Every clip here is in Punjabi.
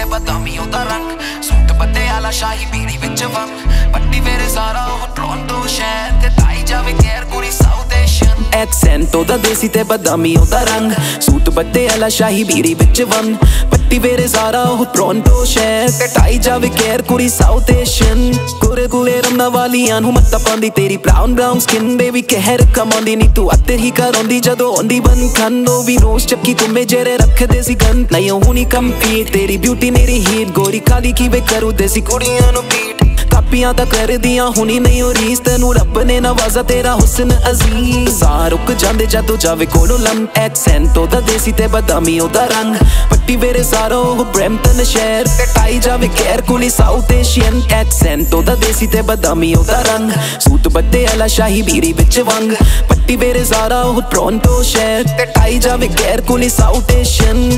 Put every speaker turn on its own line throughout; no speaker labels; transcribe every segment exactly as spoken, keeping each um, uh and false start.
ਬਦਾਮੀ ਉਹਦਾ ਰੰਗ, ਸੂਟ ਪਟਿਆਲਾ ਸ਼ਾਹੀ ਬੀੜੀ ਵਿੱਚ ਵੰਗ, ਪੱਟੀ ਵੇਰੇ ਸਾਰਾ ਉਹ ਟੋਰਾਂਟੋ ਸ਼ਹਿਰ ਤੇ ਤਾਈ ਜਾਵੇ ਕੇਅਰ ਕੁੜੀ ਸਾਊਥ ਏਸ਼ੀਅਨ ਐਕਸੈਂਟ ਉਹਦਾ ਦੇਸੀ ਤੇ ਬਦਾਮੀ ਉਹਦਾ ਰੰਗ, ਸੂਟ ਪਟਿਆਲਾ ਸ਼ਾਹੀ ਬੀੜੀ ਵਿੱਚ ਵੰਗ, ਪੱਟੀ ਵੇਰੇ ਸਾਰਾ ਉਹ ਟੋਰਾਂਟੋ ਸ਼ਹਿਰ ਤੇ ਤਾਈ ਜਾਵੇ ਕੇਅਰ ਕੁੜੀ ਸਾਊਥ ਏਸ਼ੀਅਨ ਕੋਰੇ ਕੋਲੇ ਰਮਨਾ ਵਾਲੀਆਂ ਨੂੰ ਮੱਤਾ ਪਾਉਂਦੀ ਤੇਰੀ ਬਰਾਊਨ ਬਰਾਊਨ ਸਕਿਨ ਬੇਬੀ ਕਹਿਰ ਕਮਾਉਂਦੀ ਨੀ ਤੂੰ ਅੱਧੇ ਹੀ ਕਰਾਉਂਦੀ ਜਦੋਂ ਆਉਂਦੀ ਬਨ ਖੰਦੋ ਵੀ ਰੋਜ਼ ਚੱਕੀ ਤੁਮੇ ਜਿਹੜੇ ਰੱਖਦੇ ਸੀ ਗਨ ਨਹੀਂ ਹੁਣੀ ਕੰਪੀਟ ਤੇਰੀ ਬਿਊਟੀ ਮੇਰੀ ਹੀਟ ਗੋਰੀ ਕਾਲੀ ਕਿਵੇਂ ਕਰੂ ਦੇਸੀ ਕੁੜੀਆਂ ਨੂੰ ਪੀਟ ਕਾਪੀਆਂ ਤਾਂ ਕਰਦੀਆਂ ਹੁਣੀ ਨਹੀਂ ਉਹ ਰੀਸ ਤੈਨੂੰ ਰੱਬ ਨੇ ਨਵਾਜ਼ਾ ਤੇਰਾ ਹੁਸਨ ਅਜ਼ੀਜ਼ ਸਾਹ ਰੁਕ ਜਾਂਦੇ ਜਦੋਂ ਜਾਵੇ ਕੋਲੋਂ ਲੰਮ ਐਕਸੈਂਟ ਉਹਦਾ ਦੇਸੀ ਤੇ ਬਦਾਮੀ ਉਹਦਾ ਰੰਗ ਪੱਟੀ ਵੇਰੇ ਸਾਰਾ ਉਹ ਬ੍ਰੈਂਪਟਨ ਸ਼ਹਿਰ ਤੇ ਟਾਈ ਜਾਵੇ ਕੇਅਰ ਕੁੜੀ ਸਾਊਥ ਏਸ਼ੀਅਨ ਐਕਸੈਂਟ ਉਹਦਾ ਦੇਸੀ ਤੇ ਬਦਾਮੀ ਉਹਦਾ ਰੰਗ ਸੂਟ ਪਟਿਆਲਾ ਸ਼ਾਹੀ ਬੀੜੀ ਵਿੱਚ ਵੰਗ ਪੱਟੀ ਵੇਰੇ ਸਾਰਾ ਉਹ ਟੋਰਾਂਟੋ ਸ਼ਹਿਰ ਤੇ ਟਾਈ ਜਾਵੇ ਕੇਅਰ ਕੁੜੀ ਸਾਊਥ ਏਸ਼ੀਅਨ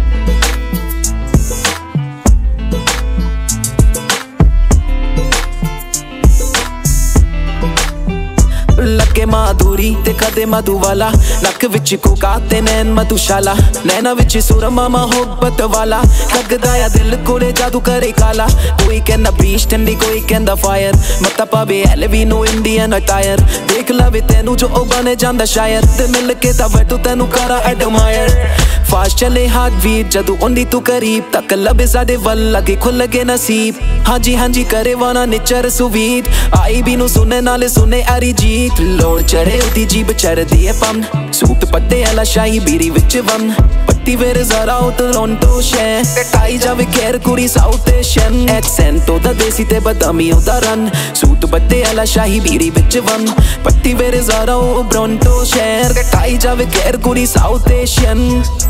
ਲੱਗੇ ਮਾਧੂਰੀ ਤੇ ਕਦੇ ਮਧੂਵਾਲਾ ਨੱਕ ਵਿੱਚ ਕੋਕਾ ਤੇ ਨੈਣ ਮਧੂਸ਼ਾਲਾ ਨੈਣਾ ਵਿੱਚ ਸੁਰਮਾ ਮੁਹੱਬਤ ਵਾਲਾ ਲੱਗਦਾ ਆ ਦਿਲ ਕੋਲੇ ਜਾਦੂ ਕਰੇ ਕਾਲਾ ਕੋਈ ਕਹਿੰਦਾ ਬੀਚ ਠੰਡੀ ਕੋਈ ਕਹਿੰਦਾ ਫਾਇਰ ਮੱਤਾ ਪਾਵੇ ਐਲਵੀ ਨੂੰ ਇੰਡੀਅਨ ਅਟਾਇਰ ਦੇਖ ਲਵੇ ਤੈਨੂੰ ਜੋ ਉਹ ਬਣੇ ਜਾਂਦਾ ਸ਼ਾਇਰ ਤੇ ਮਿਲ ਕੇ ਤਾਂ ਵੈਟੂ ਤੈਨੂੰ ਕਰਾ ਐਡਮਾਇਰ ਫਾਸਟ ਚਲੇ ਹਾਰਟ ਬੀਟ ਜਦੋਂ ਆਉਂਦੀ ਤੂੰ ਕਰੀਬ ਤੱਕ ਲੱਭੇ ਸਾਡੇ ਵੱਲ ਲੱਗੇ ਖੁੱਲ ਗਏ ਨਸੀਬ ਹਾਂਜੀ ਹਾਂਜੀ ਕਰੇ ਵਾਣਾ ਨਿਚਰ ਸੁਵੀਟ ਆਈ ਵੀ ਨੂੰ ਸੁਣੇ ਨਾਲੇ ਸੁਣੇ ਅਰੀਜੀਤ ਲੋੜ ਚੜੇ ਉਹਦੀ ਜੀਬ ਚੜਦੀ ਏ ਪੰਨ ਸੂਟ ਪਟਿਆਲਾ ਸ਼ਾਹੀ ਬੀੜੀ ਵਿੱਚ ਵੰਨ ਪੱਟੀ ਵੇਰੇ ਜ਼ਰਾ ਉਹ ਟੋਰਾਂਟੋ ਸ਼ਹਿਰ ਤੇ ਟਾਈ ਜਾਵੇ ਕੇਅਰ ਕੁੜੀ ਸਾਊਥ ਏਸ਼ੀਅਨ ਐਕਸੈਂਟ ਉਹਦਾ ਦੇਸੀ ਤੇ ਬਦਾਮੀ ਉਹਦਾ ਰੰਗ ਸੂਟ ਪਟਿਆਲਾ ਸ਼ਾਹੀ ਬੀੜੀ ਵਿੱਚ ਵੰਨ ਪੱਟੀ ਵੇਰੇ ਜ਼ਰਾ ਉਹ ਟੋਰਾਂਟੋ ਸ਼ਹਿਰ ਤੇ ਟਾਈ ਜਾਵੇ ਕੇਅਰ ਕੁੜੀ ਸਾਊਥ ਏਸ਼ੀਅਨ